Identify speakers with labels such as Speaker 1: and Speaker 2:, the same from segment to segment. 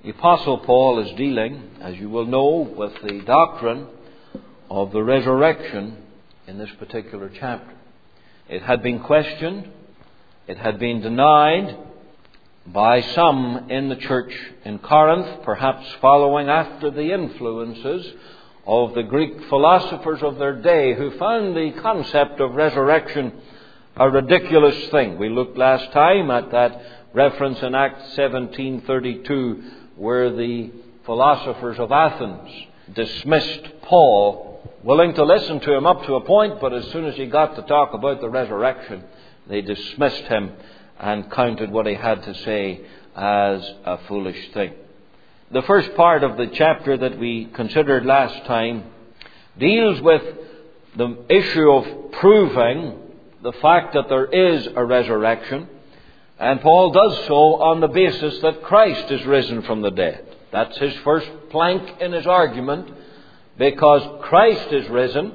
Speaker 1: The Apostle Paul is dealing, as you will know, with the doctrine of the resurrection in this particular chapter. It had been questioned, it had been denied by some in the church in Corinth, perhaps following after the influences of the Greek philosophers of their day, who found the concept of resurrection a ridiculous thing. We looked last time at that reference in Acts 17:32, where the philosophers of Athens dismissed Paul, willing to listen to him up to a point, but as soon as he got to talk about the resurrection, they dismissed him and counted what he had to say as a foolish thing. The first part of the chapter that we considered last time deals with the issue of proving the fact that there is a resurrection, and Paul does so on the basis that Christ is risen from the dead. That's his first plank in his argument. Because Christ is risen,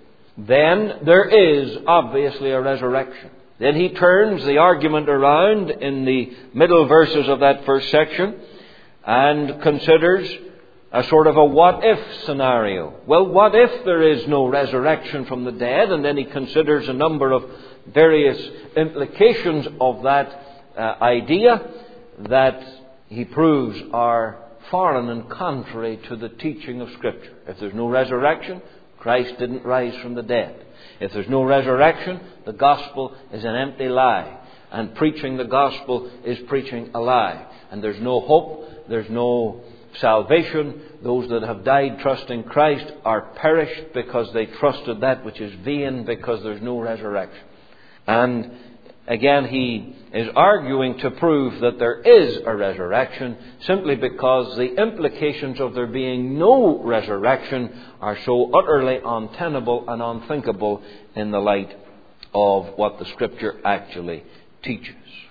Speaker 1: then there is obviously a resurrection. Then he turns the argument around in the middle verses of that first section and considers a sort of a what-if scenario. Well, what if there is no resurrection from the dead? And then he considers a number of various implications of that idea that he proves are foreign and contrary to the teaching of Scripture. If there's no resurrection, Christ didn't rise from the dead. If there's no resurrection, the gospel is an empty lie. And preaching the gospel is preaching a lie. And there's no hope, there's no salvation. Those that have died trusting Christ are perished because they trusted that which is vain, because there's no resurrection. And again, he is arguing to prove that there is a resurrection simply because the implications of there being no resurrection are so utterly untenable and unthinkable in the light of what the Scripture actually teaches.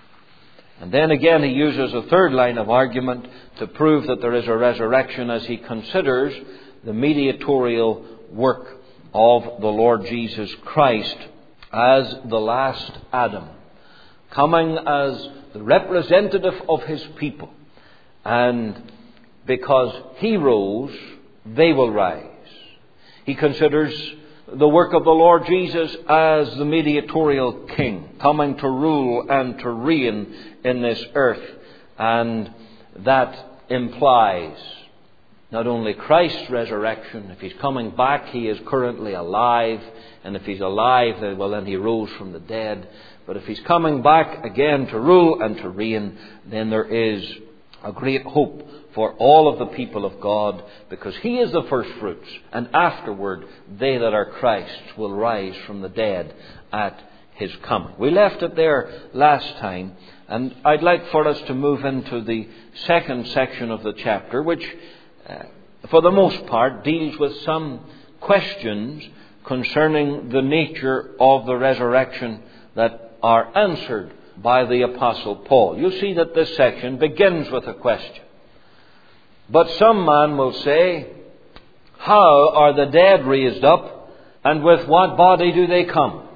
Speaker 1: And then again he uses a third line of argument to prove that there is a resurrection as he considers the mediatorial work of the Lord Jesus Christ as the last Adam, coming as the representative of his people. And because he rose, they will rise. He considers the work of the Lord Jesus as the mediatorial king, coming to rule and to reign in this earth. And that implies not only Christ's resurrection. If he's coming back, he is currently alive. And if he's alive, well, then he rose from the dead. But if he's coming back again to rule and to reign, then there is a great hope for all of the people of God, because he is the first fruits, and afterward they that are Christ's will rise from the dead at his coming. We left it there last time, and I'd like for us to move into the second section of the chapter, which for the most part deals with some questions concerning the nature of the resurrection that are answered by the Apostle Paul. You'll see that this section begins with a question. But some man will say, how are the dead raised up, and with what body do they come?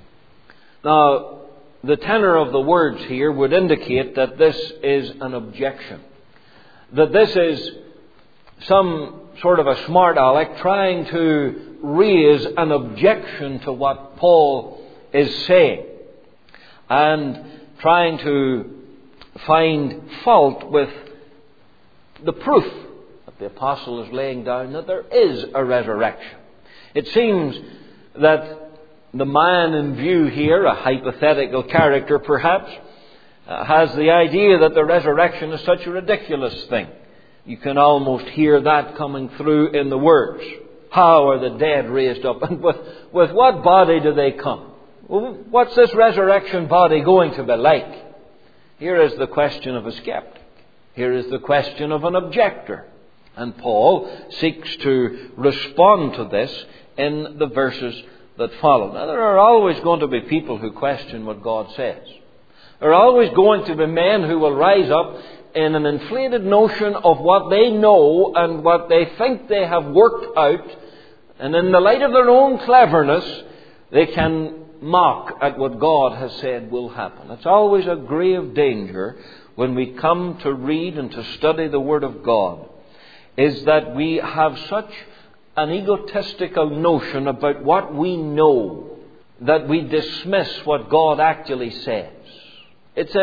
Speaker 1: Now, the tenor of the words here would indicate that this is an objection. That this is some sort of a smart aleck trying to raise an objection to what Paul is saying, and trying to find fault with the proof that the apostle is laying down that there is a resurrection. It seems that the man in view here, a hypothetical character perhaps, has the idea that the resurrection is such a ridiculous thing. You can almost hear that coming through in the words. How are the dead raised up? And with what body do they come? Well, what's this resurrection body going to be like? Here is the question of a skeptic. Here is the question of an objector. And Paul seeks to respond to this in the verses that follow. Now, there are always going to be people who question what God says. There are always going to be men who will rise up in an inflated notion of what they know and what they think they have worked out. And in the light of their own cleverness, they can mock at what God has said will happen. It's always a grave danger when we come to read and to study the Word of God is that we have such an egotistical notion about what we know that we dismiss what God actually says. It's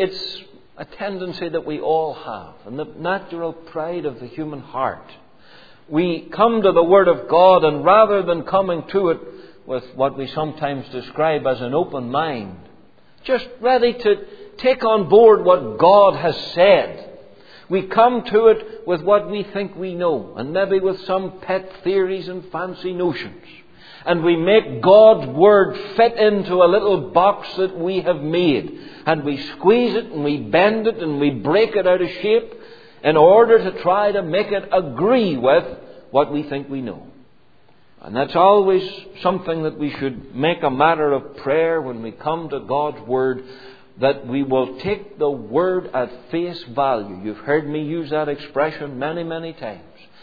Speaker 1: a tendency that we all have, and the natural pride of the human heart. We come to the Word of God, and rather than coming to it with what we sometimes describe as an open mind, just ready to take on board what God has said, we come to it with what we think we know, and maybe with some pet theories and fancy notions. And we make God's Word fit into a little box that we have made. And we squeeze it and we bend it and we break it out of shape in order to try to make it agree with what we think we know. And that's always something that we should make a matter of prayer when we come to God's Word, that we will take the Word at face value. You've heard me use that expression many, many times.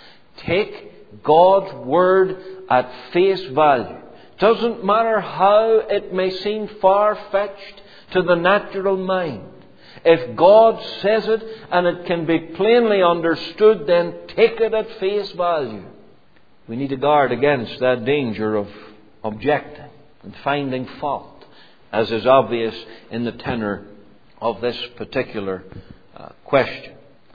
Speaker 1: Take God's Word at face value. Doesn't matter how it may seem far-fetched to the natural mind. If God says it and it can be plainly understood, then take it at face value. We need to guard against that danger of objecting and finding fault, as is obvious in the tenor of this particular question.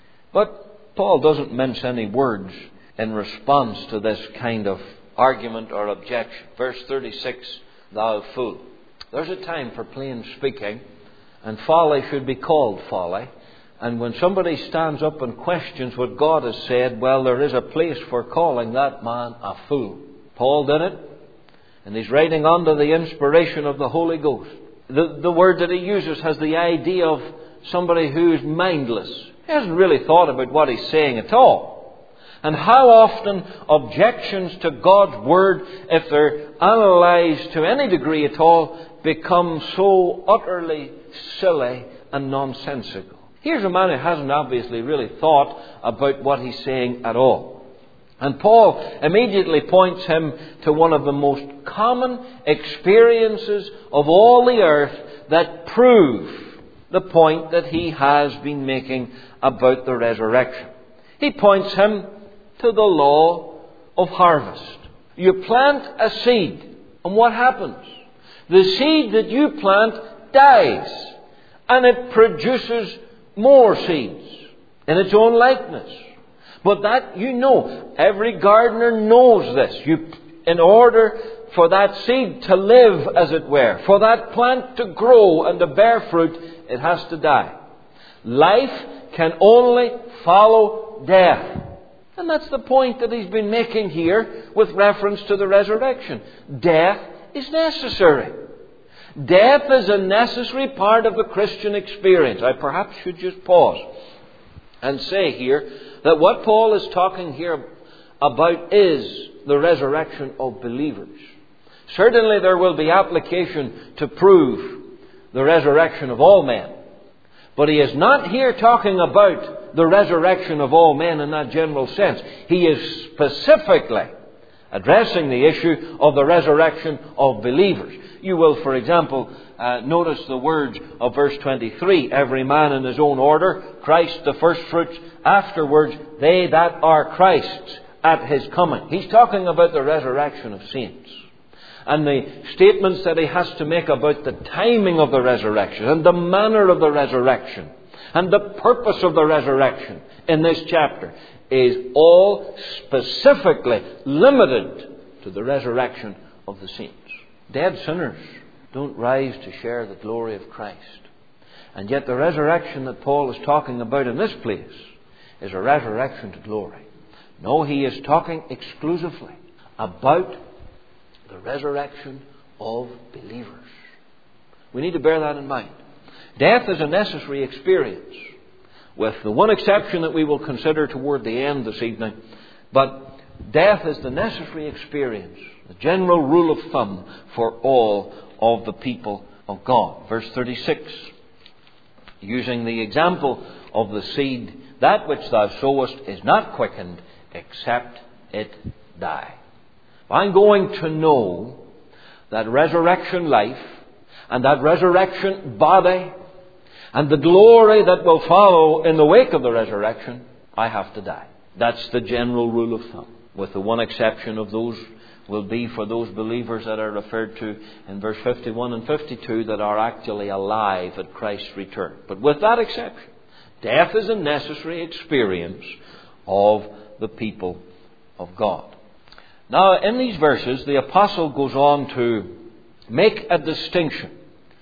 Speaker 1: But Paul doesn't mince any words in response to this kind of argument or objection. Verse 36, thou fool. There's a time for plain speaking, and folly should be called folly. And when somebody stands up and questions what God has said, well, there is a place for calling that man a fool. Paul did it, and he's writing under the inspiration of the Holy Ghost. The word that he uses has the idea of somebody who is mindless. He hasn't really thought about what he's saying at all. And how often objections to God's Word, if they're analysed to any degree at all, become so utterly silly and nonsensical. Here's a man who hasn't obviously really thought about what he's saying at all. And Paul immediately points him to one of the most common experiences of all the earth that prove the point that he has been making about the resurrection. He points him to the law of harvest. You plant a seed, and what happens? The seed that you plant dies, and it produces more seeds in its own likeness. But that, you know, every gardener knows this. In order for that seed to live, as it were, for that plant to grow and to bear fruit, it has to die. Life can only follow death. And that's the point that he's been making here with reference to the resurrection. Death is necessary. Death is a necessary part of the Christian experience. I perhaps should just pause and say here that what Paul is talking here about is the resurrection of believers. Certainly there will be application to prove the resurrection of all men. But he is not here talking about the resurrection of all men in that general sense. He is specifically addressing the issue of the resurrection of believers. You will, for example, notice the words of verse 23. Every man in his own order, Christ the firstfruits, afterwards they that are Christ's at his coming. He's talking about the resurrection of saints. And the statements that he has to make about the timing of the resurrection and the manner of the resurrection and the purpose of the resurrection in this chapter is all specifically limited to the resurrection of the saints. Dead sinners don't rise to share the glory of Christ. And yet the resurrection that Paul is talking about in this place is a resurrection to glory. No, he is talking exclusively about the resurrection of believers. We need to bear that in mind. Death is a necessary experience, with the one exception that we will consider toward the end this evening. But death is the necessary experience, the general rule of thumb for all of the people of God. Verse 36, using the example of the seed, that which thou sowest is not quickened except it die. I'm going to know that resurrection life and that resurrection body and the glory that will follow in the wake of the resurrection, I have to die. That's the general rule of thumb, with the one exception of those will be for those believers that are referred to in verse 51 and 52 that are actually alive at Christ's return. But with that exception, death is a necessary experience of the people of God. Now, in these verses, the apostle goes on to make a distinction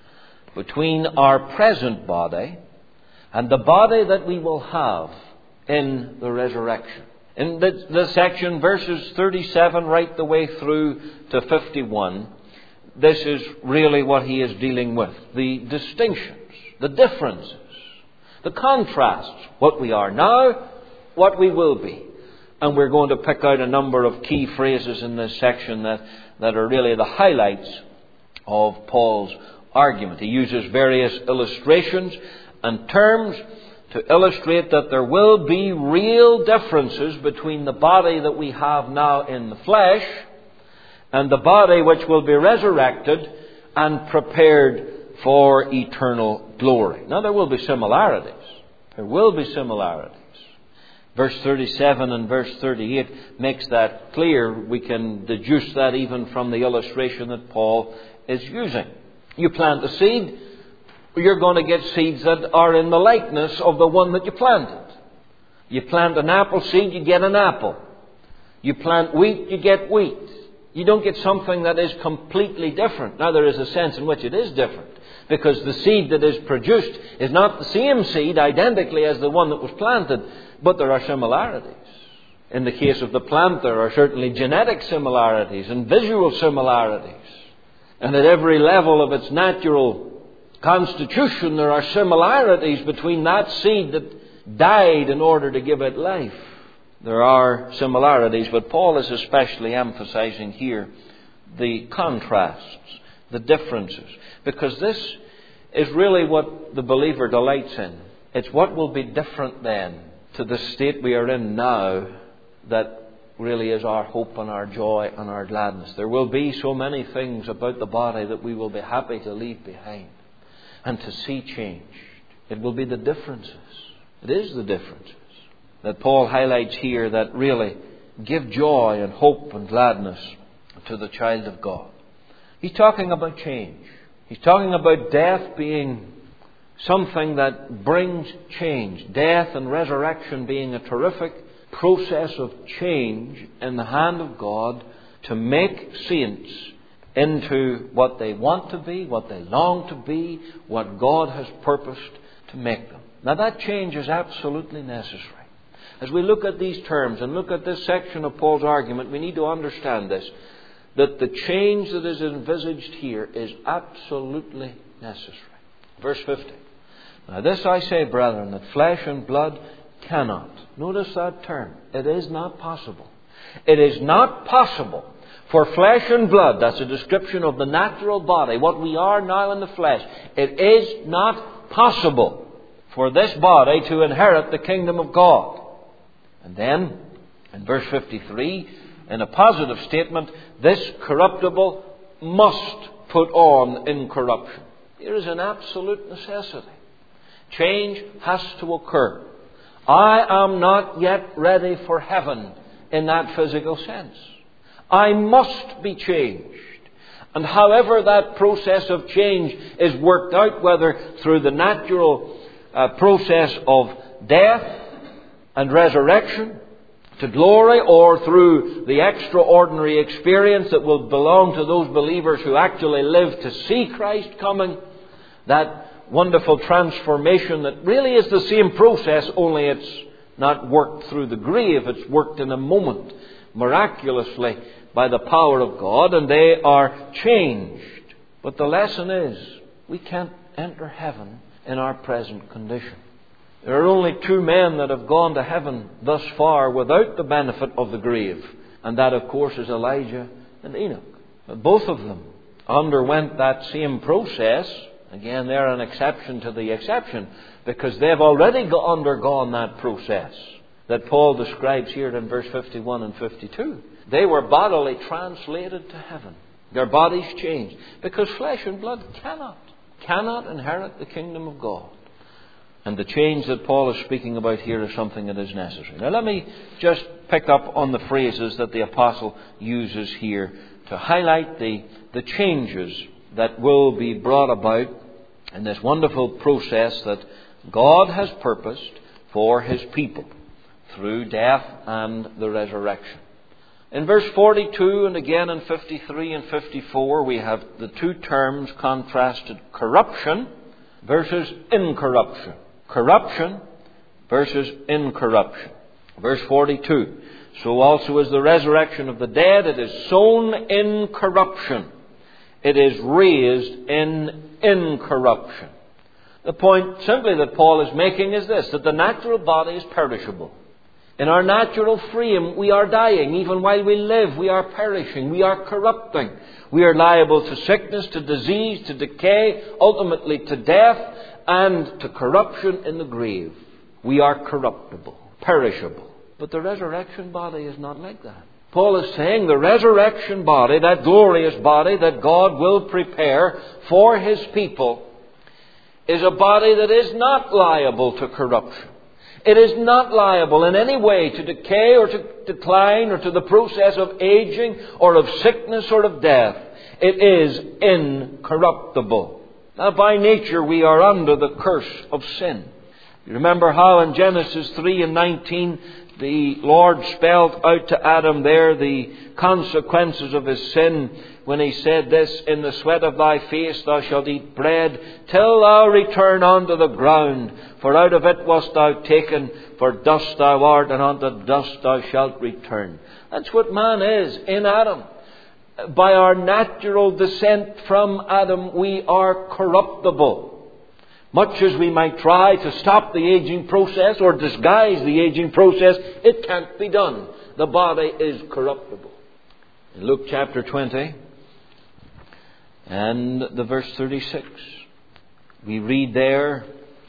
Speaker 1: between our present body and the body that we will have in the resurrection. In this section, verses 37 right the way through to 51, this is really what he is dealing with. The distinctions, the differences, the contrasts, what we are now, what we will be. And we're going to pick out a number of key phrases in this section that are really the highlights of Paul's argument. He uses various illustrations and terms to illustrate that there will be real differences between the body that we have now in the flesh and the body which will be resurrected and prepared for eternal glory. Now, there will be similarities. There will be similarities. Verse 37 and verse 38 makes that clear. We can deduce that even from the illustration that Paul is using. You plant a seed, you're going to get seeds that are in the likeness of the one that you planted. You plant an apple seed, you get an apple. You plant wheat, you get wheat. You don't get something that is completely different. Now, there is a sense in which it is different, because the seed that is produced is not the same seed identically as the one that was planted, but there are similarities. In the case of the plant, there are certainly genetic similarities and visual similarities. And at every level of its natural constitution, there are similarities between that seed that died in order to give it life. There are similarities, but Paul is especially emphasizing here the contrasts, the differences, because this is really what the believer delights in. It's what will be different then to the state we are in now that really is our hope and our joy and our gladness. There will be so many things about the body that we will be happy to leave behind and to see changed. It will be the differences. It is the differences that Paul highlights here that really give joy and hope and gladness to the child of God. He's talking about change. He's talking about death being something that brings change. Death and resurrection being a terrific process of change in the hand of God to make saints into what they want to be, what they long to be, what God has purposed to make them. Now, that change is absolutely necessary. As we look at these terms and look at this section of Paul's argument, we need to understand this, that the change that is envisaged here is absolutely necessary. Verse 50. Now, this I say, brethren, that flesh and blood cannot. Notice that term. It is not possible. It is not possible for flesh and blood, that's a description of the natural body, what we are now in the flesh. It is not possible for this body to inherit the kingdom of God. And then, in verse 53, in a positive statement, this corruptible must put on incorruption. There is an absolute necessity. Change has to occur. I am not yet ready for heaven in that physical sense. I must be changed. And however that process of change is worked out, whether through the natural process of death and resurrection to glory, or through the extraordinary experience that will belong to those believers who actually live to see Christ coming, that wonderful transformation that really is the same process, only it's not worked through the grave, it's worked in a moment, miraculously by the power of God, and they are changed. But the lesson is, we can't enter heaven in our present condition. There are only two men that have gone to heaven thus far without the benefit of the grave, and that, of course, is Elijah and Enoch. But both of them underwent that same process. Again, they're an exception to the exception, because they've already undergone that process that Paul describes here in verse 51 and 52. They were bodily translated to heaven. Their bodies changed, because flesh and blood cannot inherit the kingdom of God. And the change that Paul is speaking about here is something that is necessary. Now let me just pick up on the phrases that the apostle uses here to highlight the changes that will be brought about in this wonderful process that God has purposed for His people through death and the resurrection. In verse 42 and again in 53 and 54 we have the two terms contrasted: corruption versus incorruption. Corruption versus incorruption. Verse 42. So also is the resurrection of the dead. It is sown in corruption. It is raised in incorruption. The point simply that Paul is making is this, that the natural body is perishable. In our natural frame we are dying. Even while we live we are perishing. We are corrupting. We are liable to sickness, to disease, to decay, ultimately to death, and to corruption in the grave. We are corruptible, perishable. But the resurrection body is not like that. Paul is saying the resurrection body, that glorious body that God will prepare for His people, is a body that is not liable to corruption. It is not liable in any way to decay or to decline or to the process of aging or of sickness or of death. It is incorruptible. Now, by nature, we are under the curse of sin. You remember how in Genesis 3 and 19, the Lord spelled out to Adam there the consequences of his sin when He said this, "In the sweat of thy face thou shalt eat bread, till thou return unto the ground. For out of it wast thou taken, for dust thou art, and unto dust thou shalt return." That's what man is in Adam. By our natural descent from Adam, we are corruptible. Much as we might try to stop the aging process or disguise the aging process, it can't be done. The body is corruptible. In Luke chapter 20 and the verse 36, we read there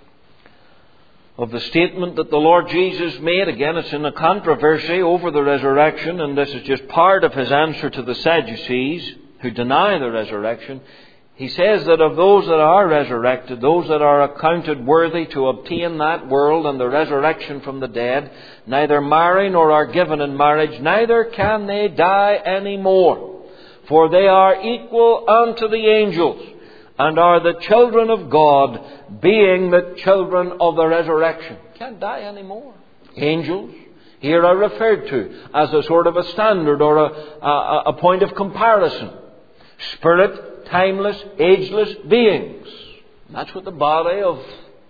Speaker 1: of the statement that the Lord Jesus made. Again, it's in a controversy over the resurrection, and this is just part of His answer to the Sadducees who deny the resurrection. He says that of those that are resurrected, those that are accounted worthy to obtain that world and the resurrection from the dead, neither marry nor are given in marriage, neither can they die any more. For they are equal unto the angels, and are the children of God, being the children of the resurrection. Can't die anymore. Angels here are referred to as a sort of a standard or a point of comparison. Spirit, timeless, ageless beings. And that's what the body of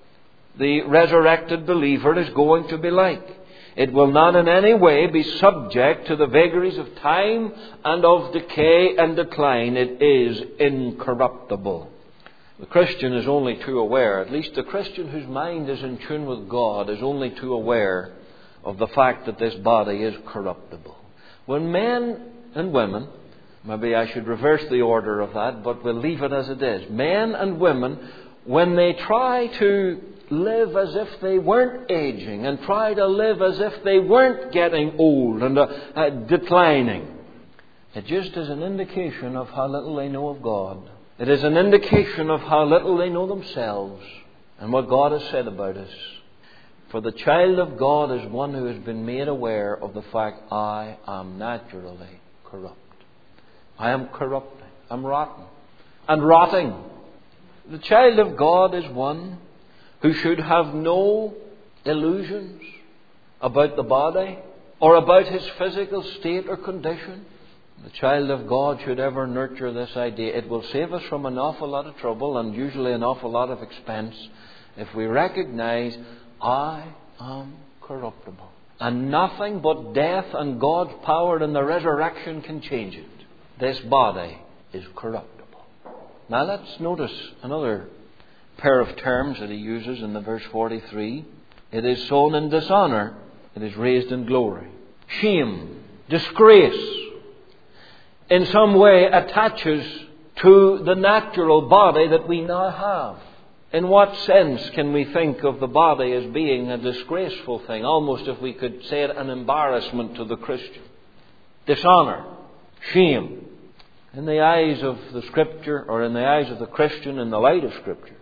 Speaker 1: the resurrected believer is going to be like. It will not in any way be subject to the vagaries of time and of decay and decline. It is incorruptible. The Christian is only too aware, at least the Christian whose mind is in tune with God, is only too aware of the fact that this body is corruptible. When men and women, maybe I should reverse the order of that, but we'll leave it as it is. Men and women, when they try to live as if they weren't aging and try to live as if they weren't getting old and declining, it just is an indication of how little they know of God. It is an indication of how little they know themselves and what God has said about us. For the child of God is one who has been made aware of the fact, I am naturally corrupt. I am corrupting. I'm rotten. And rotting. The child of God is one who should have no illusions about the body or about his physical state or condition. The child of God should ever nurture this idea. It will save us from an awful lot of trouble and usually an awful lot of expense if we recognize I am corruptible. And nothing but death and God's power in the resurrection can change it. This body is corruptible. Now let's notice another pair of terms that he uses in the verse 43. It is sown in dishonor. It is raised in glory. Shame, disgrace, in some way attaches to the natural body that we now have. In what sense can we think of the body as being a disgraceful thing? Almost, if we could say it, an embarrassment to the Christian. Dishonor, shame. In the eyes of the Scripture, or in the eyes of the Christian in the light of Scripture,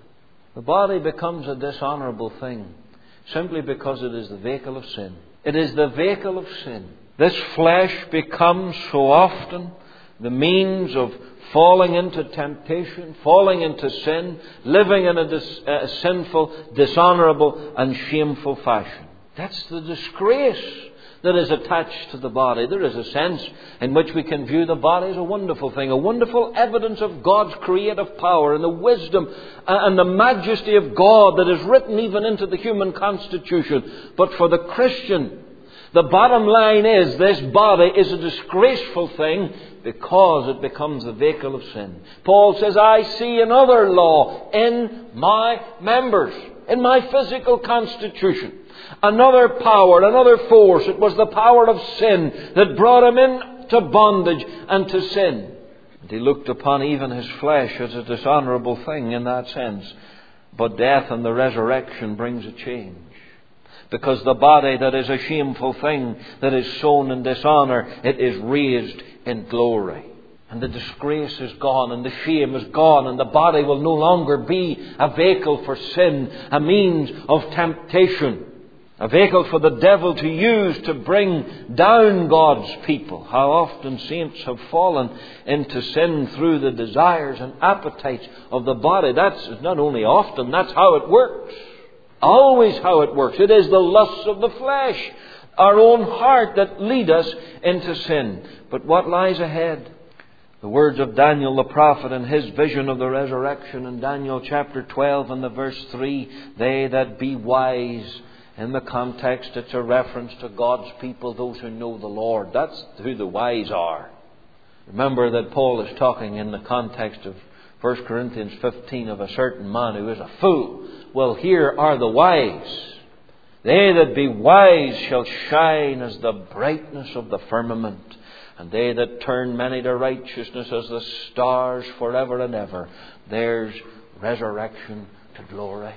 Speaker 1: The body becomes a dishonourable thing simply because it is the vehicle of sin. It is the vehicle of sin. This flesh becomes so often the means of falling into temptation, falling into sin, living in a sinful, dishonourable and shameful fashion. That's the disgrace that is attached to the body. There is a sense in which we can view the body as a wonderful thing, a wonderful evidence of God's creative power and the wisdom and the majesty of God that is written even into the human constitution. But for the Christian, the bottom line is this body is a disgraceful thing because it becomes the vehicle of sin. Paul says, I see another law in my members, in my physical constitution. Another power, another force. It was the power of sin that brought him into bondage and to sin. And he looked upon even his flesh as a dishonourable thing in that sense. But death and the resurrection brings a change. Because the body that is a shameful thing, that is sown in dishonour, it is raised in glory. And the disgrace is gone and the shame is gone, and the body will no longer be a vehicle for sin, a means of temptation, a vehicle for the devil to use to bring down God's people. How often saints have fallen into sin through the desires and appetites of the body. That's not only often, that's how it works. Always how it works. It is the lusts of the flesh, our own heart, that lead us into sin. But what lies ahead? The words of Daniel the prophet in his vision of the resurrection in Daniel chapter 12 and the verse 3, they that be wise. In the context, it's a reference to God's people, those who know the Lord. That's who the wise are. Remember that Paul is talking in the context of 1 Corinthians 15 of a certain man who is a fool. Well, here are the wise. They that be wise shall shine as the brightness of the firmament, and they that turn many to righteousness as the stars forever and ever. There's resurrection to glory.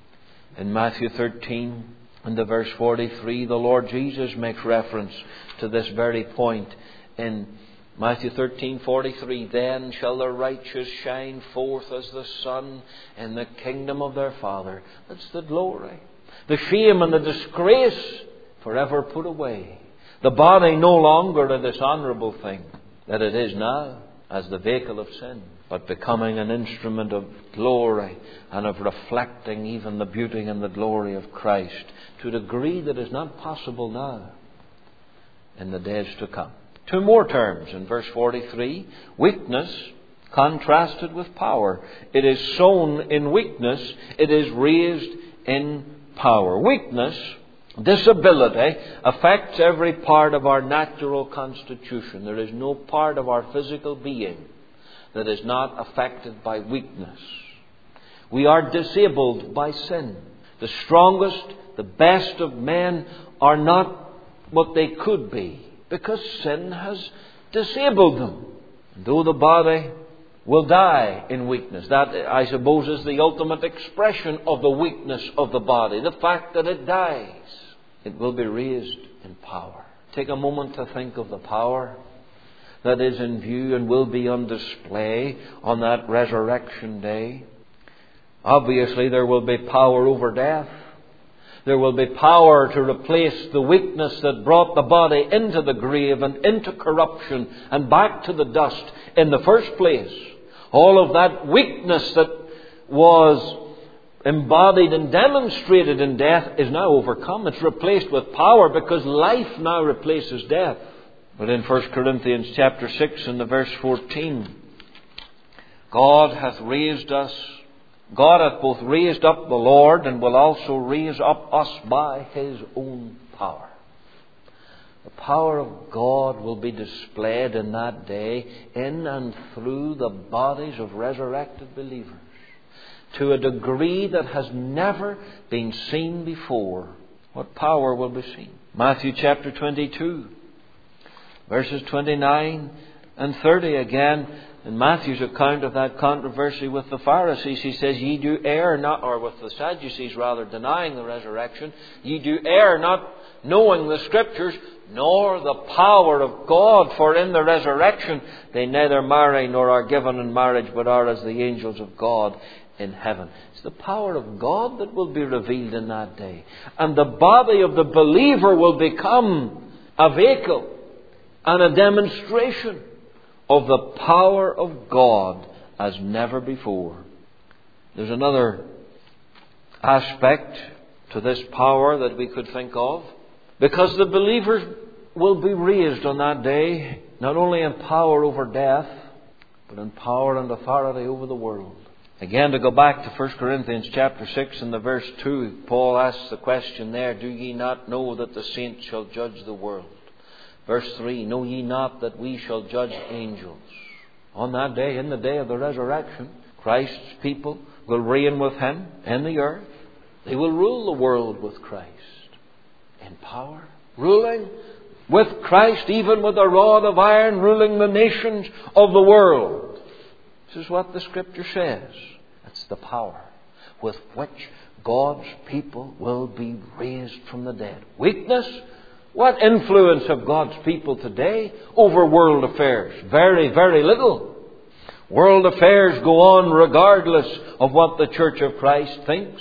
Speaker 1: In Matthew 13 and the verse 43, the Lord Jesus makes reference to this very point in Matthew 13:43, then shall the righteous shine forth as the sun in the kingdom of their Father. That's the glory. The shame and the disgrace forever put away. The body no longer a dishonourable thing that it is now as the vehicle of sin, but becoming an instrument of glory and of reflecting even the beauty and the glory of Christ to a degree that is not possible now in the days to come. Two more terms in verse 43. Weakness contrasted with power. It is sown in weakness. It is raised in power. Weakness, disability, affects every part of our natural constitution. There is no part of our physical being that is not affected by weakness. We are disabled by sin. The strongest, the best of men are not what they could be, because sin has disabled them. And though the body will die in weakness, that, I suppose, is the ultimate expression of the weakness of the body. The fact that it dies, it will be raised in power. Take a moment to think of the power that is in view and will be on display on that resurrection day. Obviously, there will be power over death. There will be power to replace the weakness that brought the body into the grave and into corruption and back to the dust in the first place. All of that weakness that was embodied and demonstrated in death is now overcome. It's replaced with power because life now replaces death. But in 1 Corinthians chapter 6 and the verse 14, God hath raised us. God hath both raised up the Lord and will also raise up us by His own power. The power of God will be displayed in that day in and through the bodies of resurrected believers to a degree that has never been seen before. What power will be seen? Matthew chapter 22, verses 29 and 30 again. In Matthew's account of that controversy with the Pharisees, he says, ye do err not, or with the Sadducees rather, denying the resurrection, ye do err not knowing the Scriptures, nor the power of God. For in the resurrection they neither marry nor are given in marriage, but are as the angels of God. in heaven. It's the power of God that will be revealed in that day. And the body of the believer will become a vehicle and a demonstration of the power of God as never before. There's another aspect to this power that we could think of. Because the believers will be raised on that day, not only in power over death, but in power and authority over the world. Again, to go back to 1 Corinthians chapter 6 and the verse 2, Paul asks the question there, do ye not know that the saints shall judge the world? Verse 3, know ye not that we shall judge angels? On that day, in the day of the resurrection, Christ's people will reign with Him in the earth. They will rule the world with Christ in power, ruling with Christ, even with a rod of iron, ruling the nations of the world. This is what the Scripture says. It's the power with which God's people will be raised from the dead. Weakness? What influence have God's people today over world affairs? Very, very little. World affairs go on regardless of what the Church of Christ thinks.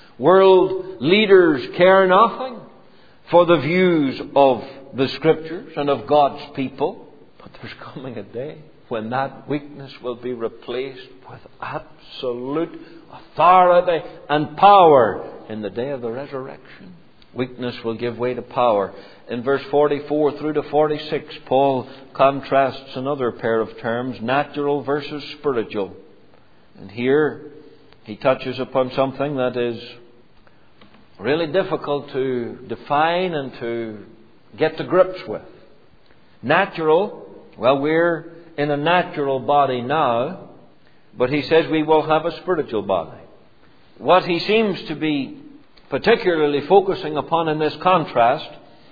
Speaker 1: World leaders care nothing for the views of the Scriptures and of God's people. But there's coming a day when that weakness will be replaced with absolute authority and power in the day of the resurrection. Weakness will give way to power. In verse 44 through to 46, Paul contrasts another pair of terms, natural versus spiritual. And here he touches upon something that is really difficult to define and to get to grips with. Natural, well, we're in a natural body now, but he says we will have a spiritual body. What he seems to be particularly focusing upon in this contrast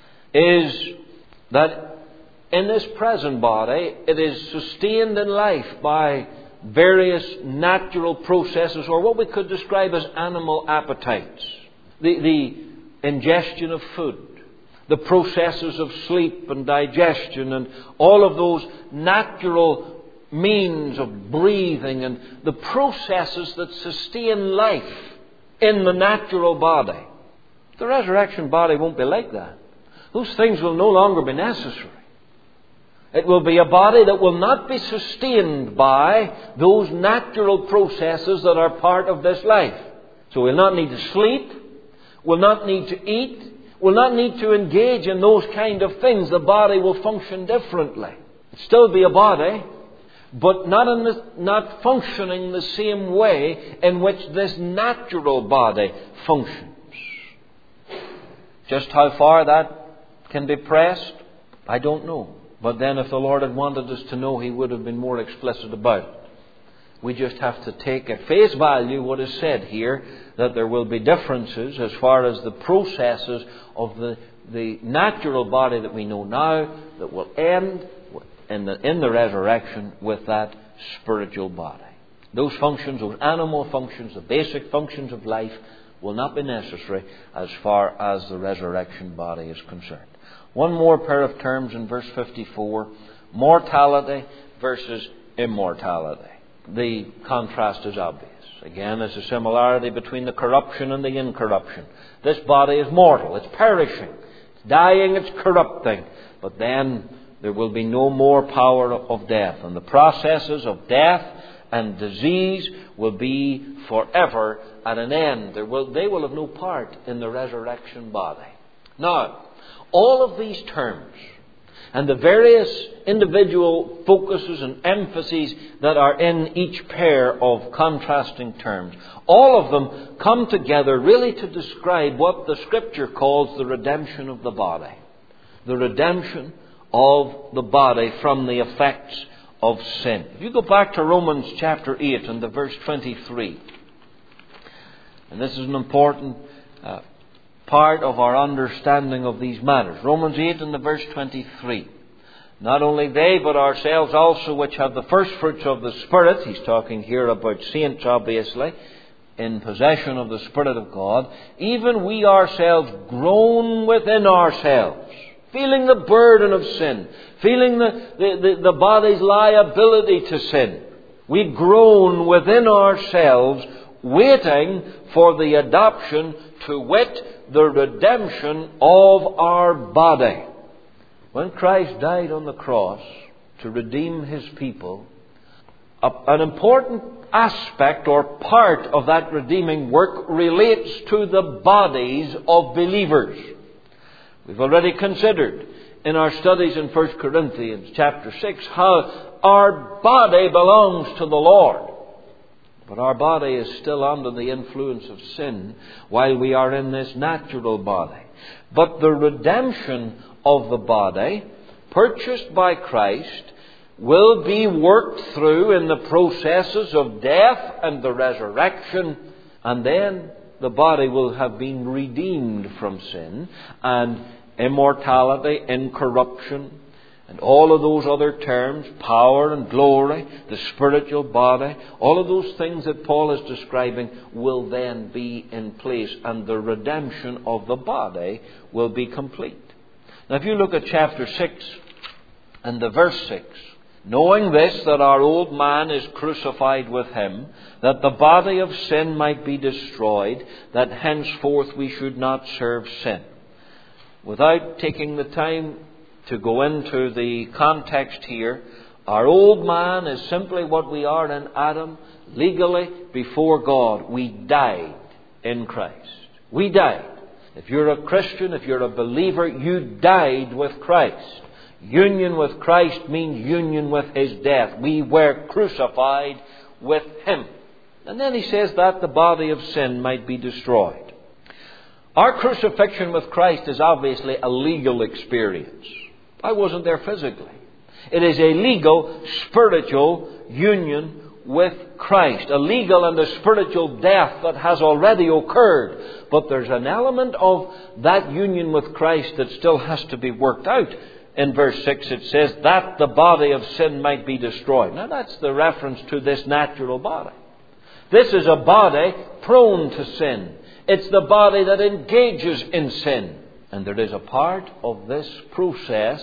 Speaker 1: is that in this present body it is sustained in life by various natural processes, or what we could describe as animal appetites. The ingestion of food, the processes of sleep and digestion, and all of those natural means of breathing and the processes that sustain life in the natural body. The resurrection body won't be like that. Those things will no longer be necessary. It will be a body that will not be sustained by those natural processes that are part of this life. So we'll not need to sleep, we'll not need to eat, we'll not need to engage in those kind of things. The body will function differently. It'll still be a body, but not functioning the same way in which this natural body functions. Just how far that can be pressed, I don't know. But then if the Lord had wanted us to know, He would have been more explicit about it. We just have to take at face value what is said here, that there will be differences as far as the processes of the natural body that we know now that will end in the resurrection with that spiritual body. Those functions, those animal functions, the basic functions of life will not be necessary as far as the resurrection body is concerned. One more pair of terms in verse 54, mortality versus immortality. The contrast is obvious. Again, there's a similarity between the corruption and the incorruption. This body is mortal, it's perishing, it's dying, it's corrupting. But then there will be no more power of death. And the processes of death and disease will be forever at an end. They will have no part in the resurrection body. Now, all of these terms and the various individual focuses and emphases that are in each pair of contrasting terms, all of them come together really to describe what the Scripture calls the redemption of the body. The redemption of the body from the effects of sin. If you go back to Romans chapter 8 and the verse 23, and this is an important part of our understanding of these matters. Romans 8 and the verse 23. Not only they, but ourselves also, which have the first fruits of the Spirit, he's talking here about saints obviously, in possession of the Spirit of God, even we ourselves groan within ourselves, feeling the burden of sin, feeling the body's liability to sin. We groan within ourselves, waiting for the adoption, to wit, the redemption of our body. When Christ died on the cross to redeem His people, an important aspect or part of that redeeming work relates to the bodies of believers. We've already considered in our studies in 1 Corinthians chapter 6 how our body belongs to the Lord. But our body is still under the influence of sin while we are in this natural body. But the redemption of the body, purchased by Christ, will be worked through in the processes of death and the resurrection, and then the body will have been redeemed from sin and immortality, incorruption, and all of those other terms, power and glory, the spiritual body, all of those things that Paul is describing will then be in place, and the redemption of the body will be complete. Now if you look at chapter 6 and the verse 6, knowing this, that our old man is crucified with Him, that the body of sin might be destroyed, that henceforth we should not serve sin. Without taking the time to go into the context here, our old man is simply what we are in Adam, legally before God. We died in Christ. We died. If you're a Christian, if you're a believer, you died with Christ. Union with Christ means union with His death. We were crucified with Him. And then he says that the body of sin might be destroyed. Our crucifixion with Christ is obviously a legal experience. I wasn't there physically. It is a legal, spiritual union with Christ. A legal and a spiritual death that has already occurred. But there's an element of that union with Christ that still has to be worked out. In verse 6 it says, that the body of sin might be destroyed. Now that's the reference to this natural body. This is a body prone to sin. It's the body that engages in sin. And there is a part of this process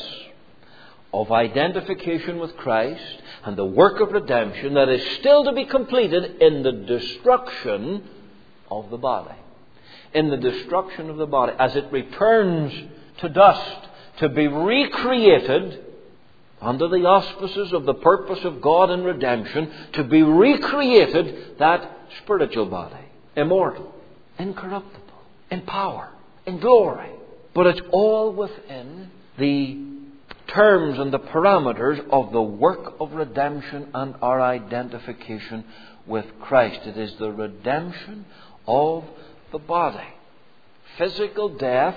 Speaker 1: of identification with Christ and the work of redemption that is still to be completed in the destruction of the body. In the destruction of the body as it returns to dust, to be recreated under the auspices of the purpose of God in redemption, to be recreated, that spiritual body, immortal, incorruptible, in power, in glory. But it's all within the terms and the parameters of the work of redemption and our identification with Christ. It is the redemption of the body. Physical death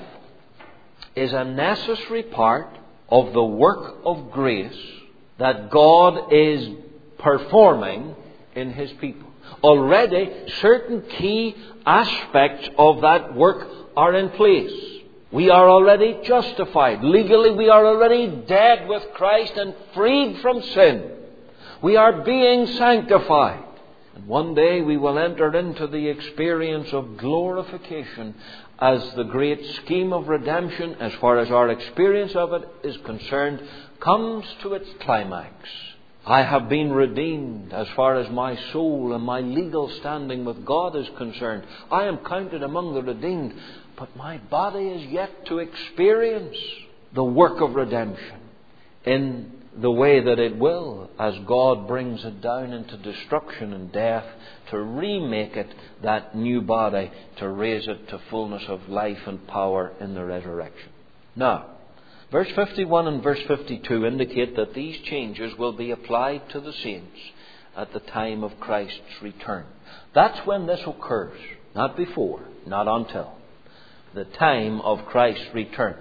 Speaker 1: is a necessary part of the work of grace that God is performing in His people. Already, certain key aspects of that work are in place. We are already justified. Legally, we are already dead with Christ and freed from sin. We are being sanctified. And one day we will enter into the experience of glorification as the great scheme of redemption, as far as our experience of it is concerned, comes to its climax. I have been redeemed as far as my soul and my legal standing with God is concerned. I am counted among the redeemed, but my body is yet to experience the work of redemption in the way that it will, as God brings it down into destruction and death, to remake it that new body, to raise it to fullness of life and power in the resurrection. Now, verse 51 and verse 52 indicate that these changes will be applied to the saints at the time of Christ's return. That's when this occurs, not before, not until the time of Christ's return.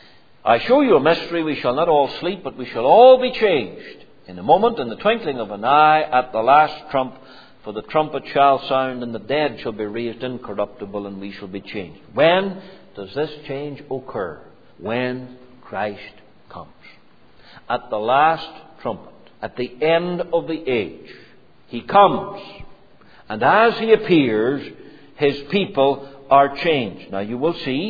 Speaker 1: I show you a mystery, we shall not all sleep, but we shall all be changed in a moment, in the twinkling of an eye, at the last trump. For the trumpet shall sound, and the dead shall be raised incorruptible, and we shall be changed. When does this change occur? When Christ comes. At the last trumpet, at the end of the age, He comes. And as He appears, His people are changed. Now you will see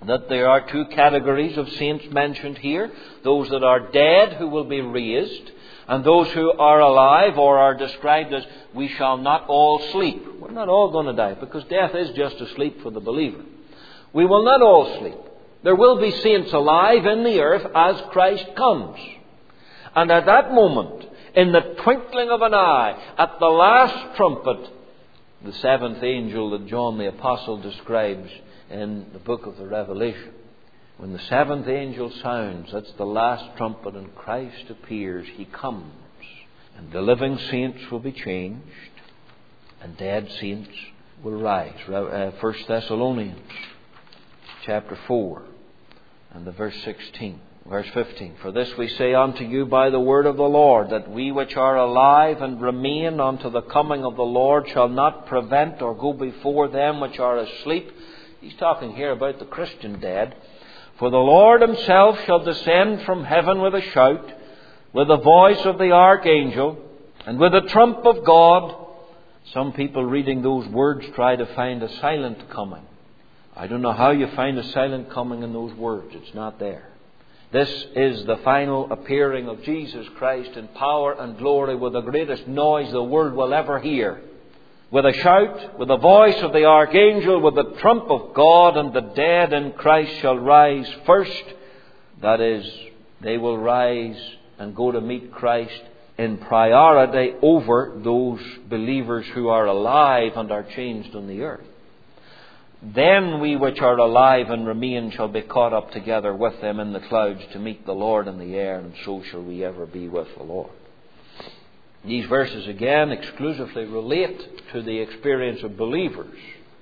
Speaker 1: that there are two categories of saints mentioned here. Those that are dead who will be raised, and those who are alive or are described as we shall not all sleep. We're not all going to die, because death is just a sleep for the believer. We will not all sleep. There will be saints alive in the earth as Christ comes. And at that moment, in the twinkling of an eye, at the last trumpet, the seventh angel that John the Apostle describes in the book of the Revelation, when the seventh angel sounds, that's the last trumpet, and Christ appears. He comes, and the living saints will be changed, and dead saints will rise. 1 Thessalonians chapter 4 and the verse 16. Verse 15, for this we say unto you by the word of the Lord, that we which are alive and remain unto the coming of the Lord shall not prevent or go before them which are asleep. He's talking here about the Christian dead. For the Lord himself shall descend from heaven with a shout, with the voice of the archangel, and with the trump of God. Some people reading those words try to find a silent coming. I don't know how you find a silent coming in those words. It's not there. This is the final appearing of Jesus Christ in power and glory, with the greatest noise the world will ever hear. With a shout, with the voice of the archangel, with the trump of God, and the dead in Christ shall rise first. That is, they will rise and go to meet Christ in priority over those believers who are alive and are changed on the earth. Then we which are alive and remain shall be caught up together with them in the clouds to meet the Lord in the air, and so shall we ever be with the Lord. These verses again exclusively relate to the experience of believers.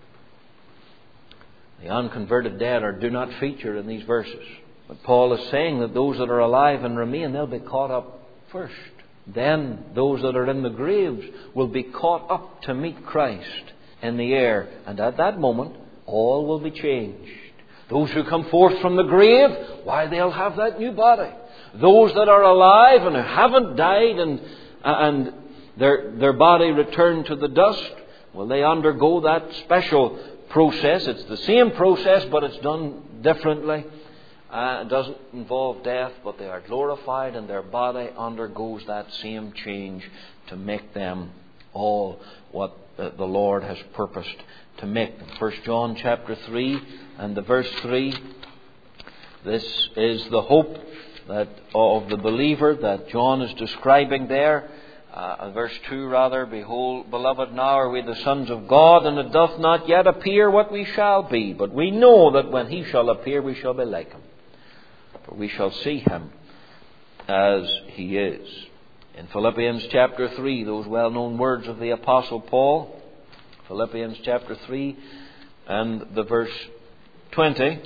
Speaker 1: The unconverted dead do not feature in these verses. But Paul is saying that those that are alive and remain, they'll be caught up first. Then those that are in the graves will be caught up to meet Christ in the air. And at that moment, all will be changed. Those who come forth from the grave, why, they'll have that new body. Those that are alive and who haven't died and their body returned to the dust, well, they undergo that special process. It's the same process, but it's done differently. It doesn't involve death, but they are glorified, and their body undergoes that same change to make them all what the Lord has purposed to make them. 1 John chapter 3 and the verse 3. This is the hope of the believer that John is describing there. Verse 2 rather, behold, beloved, now are we the sons of God, and it doth not yet appear what we shall be. But we know that when he shall appear, we shall be like him. For we shall see him as he is. In Philippians chapter 3, those well-known words of the Apostle Paul, Philippians chapter 3 and the verse 20,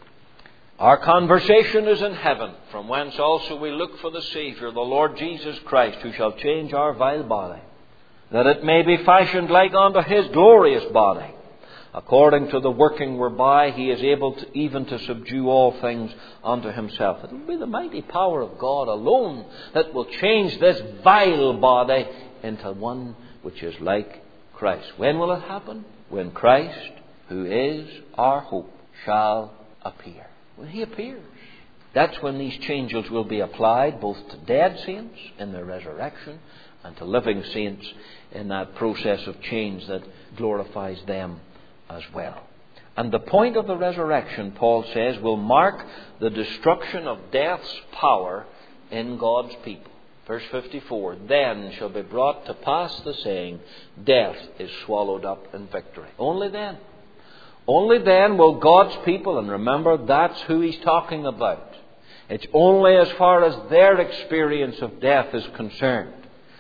Speaker 1: our conversation is in heaven, from whence also we look for the Saviour, the Lord Jesus Christ, who shall change our vile body, that it may be fashioned like unto his glorious body, according to the working whereby he is able even to subdue all things unto himself. It will be the mighty power of God alone that will change this vile body into one which is like Christ. When will it happen? When Christ, who is our hope, shall appear. When he appears, that's when these changes will be applied both to dead saints in their resurrection and to living saints in that process of change that glorifies them as well. And the point of the resurrection, Paul says, will mark the destruction of death's power in God's people. Verse 54, then shall be brought to pass the saying, death is swallowed up in victory. Only then. Only then will God's people, and remember that's who he's talking about. It's only as far as their experience of death is concerned.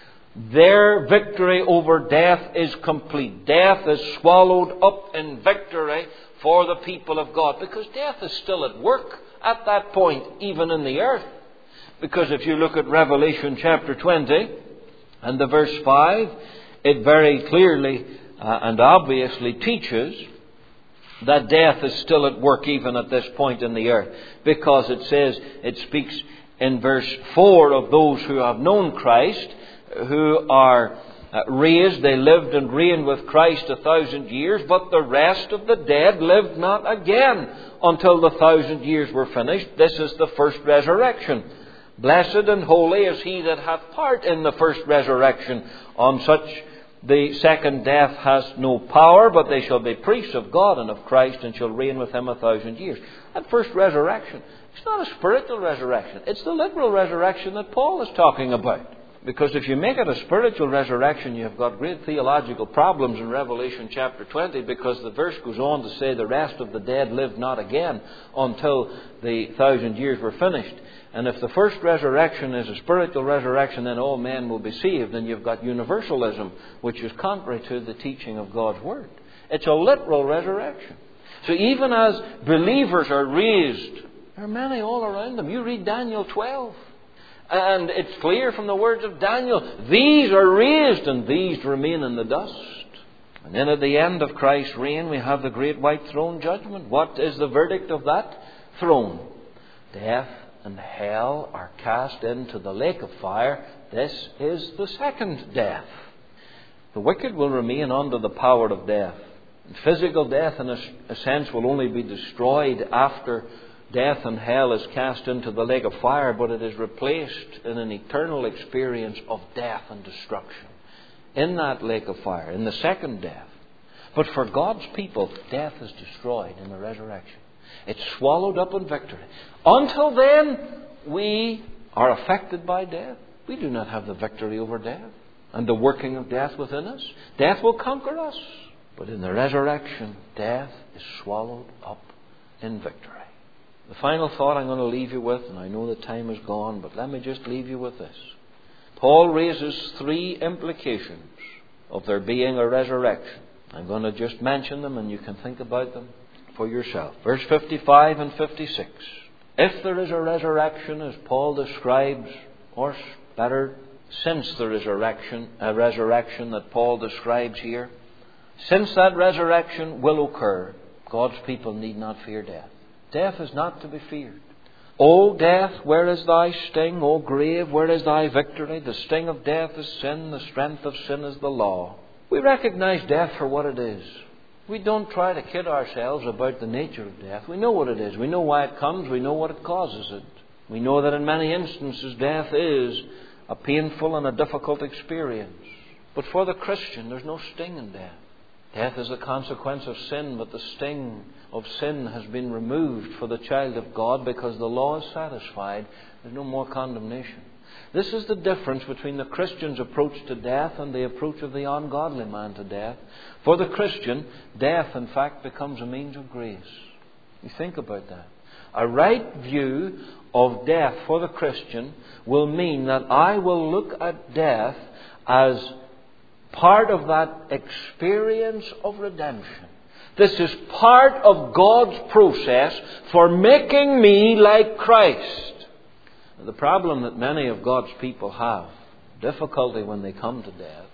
Speaker 1: Their victory over death is complete. Death is swallowed up in victory for the people of God. Because death is still at work at that point, even in the earth. Because if you look at Revelation chapter 20 and the verse 5, it very clearly and obviously teaches that death is still at work even at this point in the earth. Because it says, it speaks in verse 4 of those who have known Christ, who are raised, they lived and reigned with Christ 1,000 years, but the rest of the dead lived not again until the 1,000 years were finished. This is the first resurrection. Blessed and holy is he that hath part in the first resurrection. On such the second death has no power, but they shall be priests of God and of Christ, and shall reign with him 1,000 years. That first resurrection, it's not a spiritual resurrection. It's the literal resurrection that Paul is talking about. Because if you make it a spiritual resurrection, you have got great theological problems in Revelation chapter 20, because the verse goes on to say the rest of the dead lived not again until the 1,000 years were finished. And if the first resurrection is a spiritual resurrection, then all men will be saved. And you've got universalism, which is contrary to the teaching of God's Word. It's a literal resurrection. So even as believers are raised, there are many all around them. You read Daniel 12. And it's clear from the words of Daniel, these are raised and these remain in the dust. And then at the end of Christ's reign, we have the great white throne judgment. What is the verdict of that throne? Death and hell are cast into the lake of fire. This is the second death. The wicked will remain under the power of death. And physical death, in a sense, will only be destroyed after death and hell is cast into the lake of fire, but it is replaced in an eternal experience of death and destruction in that lake of fire, in the second death. But for God's people, death is destroyed in the resurrection. It's swallowed up in victory. Until then, we are affected by death. We do not have the victory over death and the working of death within us. Death will conquer us. But in the resurrection, death is swallowed up in victory. The final thought I'm going to leave you with, and I know the time is gone, but let me just leave you with this. Paul raises three implications of there being a resurrection. I'm going to just mention them, and you can think about them for yourself. Verse 55 and 56. If there is a resurrection, as Paul describes, or better, since there is a resurrection that Paul describes here, since that resurrection will occur, God's people need not fear death. Death is not to be feared. O death, where is thy sting? O grave, where is thy victory? The sting of death is sin. The strength of sin is the law. We recognize death for what it is. We don't try to kid ourselves about the nature of death. We know what it is. We know why it comes. We know what it causes it. We know that in many instances death is a painful and a difficult experience. But for the Christian, there's no sting in death. Death is a consequence of sin, but the sting of sin has been removed for the child of God because the law is satisfied. There's no more condemnation. This is the difference between the Christian's approach to death and the approach of the ungodly man to death. For the Christian, death, in fact, becomes a means of grace. You think about that. A right view of death for the Christian will mean that I will look at death as part of that experience of redemption. This is part of God's process for making me like Christ. The problem that many of God's people have, difficulty when they come to death,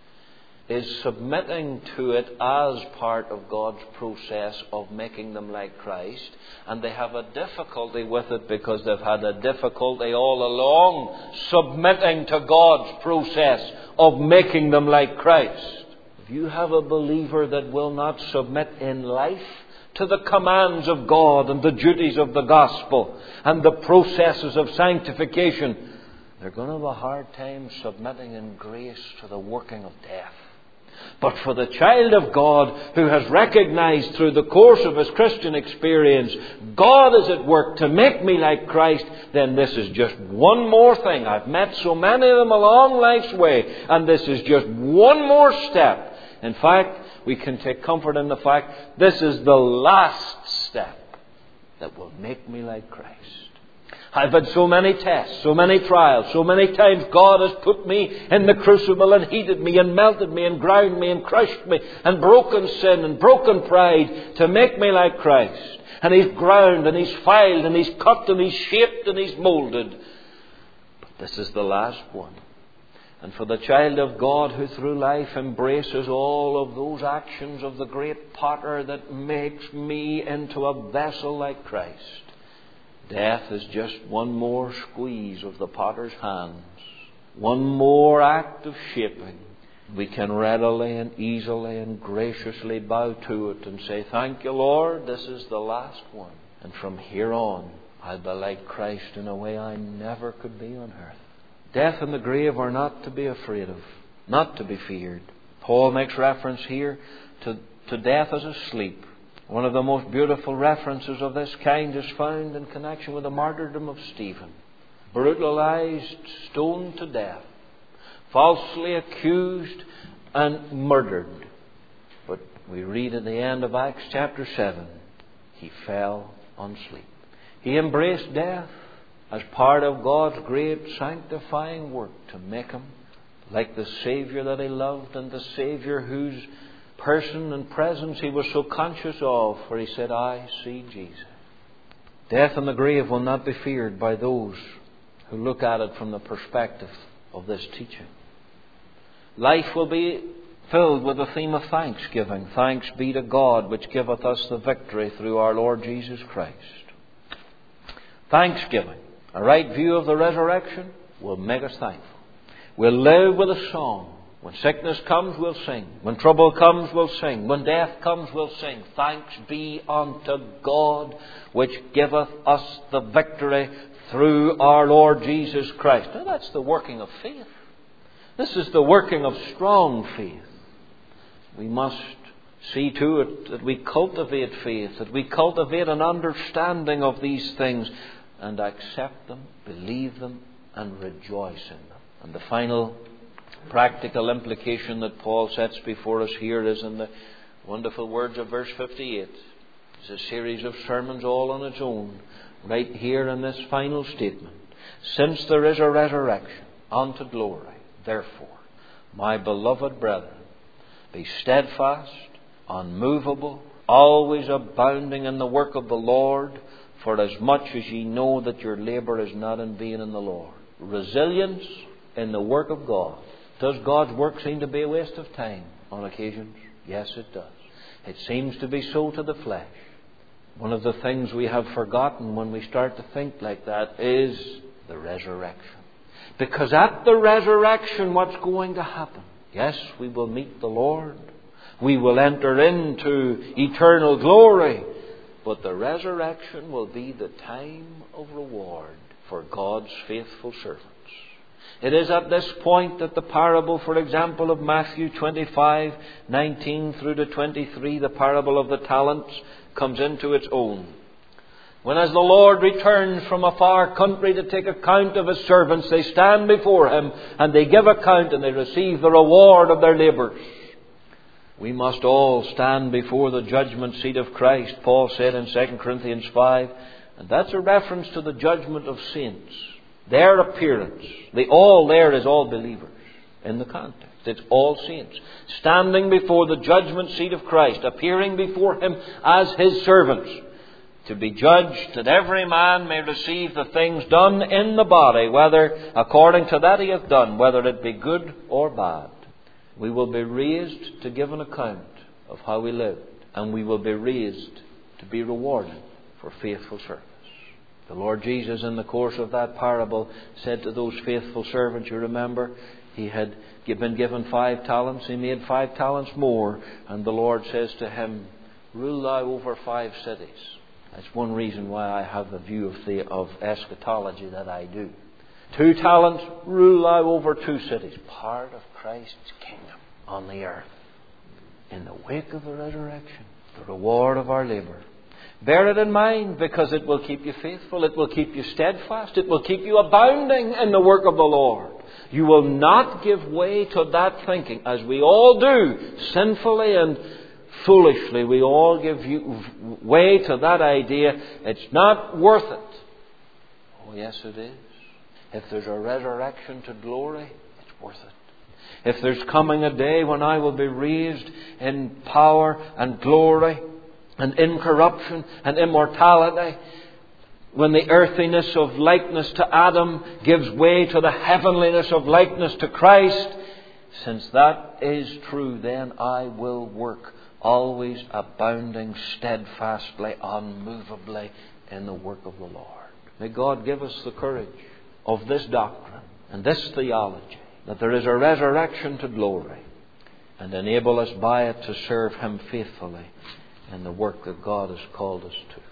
Speaker 1: is submitting to it as part of God's process of making them like Christ. And they have a difficulty with it because they've had a difficulty all along submitting to God's process of making them like Christ. If you have a believer that will not submit in life to the commands of God and the duties of the gospel and the processes of sanctification, they're going to have a hard time submitting in grace to the working of death. But for the child of God who has recognized through the course of his Christian experience, God is at work to make me like Christ, then this is just one more thing. I've met so many of them along life's way, and this is just one more step. In fact, we can take comfort in the fact this is the last step that will make me like Christ. I've had so many tests, so many trials, so many times God has put me in the crucible and heated me and melted me and ground me and crushed me and broken sin and broken pride to make me like Christ. And He's ground and He's filed and He's cut and He's shaped and He's moulded. But this is the last one. And for the child of God who through life embraces all of those actions of the great potter that makes me into a vessel like Christ, death is just one more squeeze of the potter's hands, one more act of shaping, we can readily and easily and graciously bow to it and say, thank you, Lord, this is the last one. And from here on, I'll be like Christ in a way I never could be on earth. Death and the grave are not to be afraid of, not to be feared. Paul makes reference here to death as a sleep. One of the most beautiful references of this kind is found in connection with the martyrdom of Stephen. Brutalized, stoned to death, falsely accused and murdered. But we read at the end of Acts chapter 7, he fell on sleep. He embraced death as part of God's great sanctifying work to make him like the Saviour that he loved and the Saviour whose person and presence he was so conscious of, for he said, I see Jesus. Death and the grave will not be feared by those who look at it from the perspective of this teaching. Life will be filled with the theme of thanksgiving. Thanks be to God which giveth us the victory through our Lord Jesus Christ. Thanksgiving, a right view of the resurrection, will make us thankful. We'll live with a song. When sickness comes, we'll sing. When trouble comes, we'll sing. When death comes, we'll sing. Thanks be unto God which giveth us the victory through our Lord Jesus Christ. Now that's the working of faith. This is the working of strong faith. We must see to it that we cultivate faith, that we cultivate an understanding of these things and accept them, believe them and rejoice in them. And the final practical implication that Paul sets before us here is in the wonderful words of verse 58. It's a series of sermons all on its own, right here in this final statement. Since there is a resurrection unto glory, therefore, my beloved brethren, be steadfast, unmovable, always abounding in the work of the Lord, for as much as ye know that your labour is not in vain in the Lord. Resilience in the work of God. Does God's work seem to be a waste of time on occasions? Yes, it does. It seems to be so to the flesh. One of the things we have forgotten when we start to think like that is the resurrection. Because at the resurrection, what's going to happen? Yes, we will meet the Lord. We will enter into eternal glory. But the resurrection will be the time of reward for God's faithful servants. It is at this point that the parable, for example, of Matthew 25:19 through to 23, the parable of the talents, comes into its own. When as the Lord returns from a far country to take account of His servants, they stand before Him and they give account and they receive the reward of their labours. We must all stand before the judgment seat of Christ, Paul said in 2 Corinthians 5. And that's a reference to the judgment of saints. Their appearance. The all there is all believers in the context. It's all saints. Standing before the judgment seat of Christ, appearing before Him as His servants, to be judged that every man may receive the things done in the body, whether according to that he hath done, whether it be good or bad. We will be raised to give an account of how we lived, and we will be raised to be rewarded for faithful service. The Lord Jesus, in the course of that parable, said to those faithful servants, you remember, he had been given 5 talents. He made 5 talents more. And the Lord says to him, rule thou over 5 cities. That's one reason why I have the view of eschatology that I do. 2 talents, rule thou over 2 cities. Part of Christ's kingdom on the earth. In the wake of the resurrection, the reward of our labour. Bear it in mind, because it will keep you faithful. It will keep you steadfast. It will keep you abounding in the work of the Lord. You will not give way to that thinking, as we all do, sinfully and foolishly. We all give way to that idea. It's not worth it. Oh, yes, it is. If there's a resurrection to glory, it's worth it. If there's coming a day when I will be raised in power and glory and incorruption and immortality, when the earthiness of likeness to Adam gives way to the heavenliness of likeness to Christ, since that is true, then I will work always abounding steadfastly, unmovably in the work of the Lord. May God give us the courage of this doctrine and this theology, that there is a resurrection to glory, and enable us by it to serve Him faithfully in the work that God has called us to.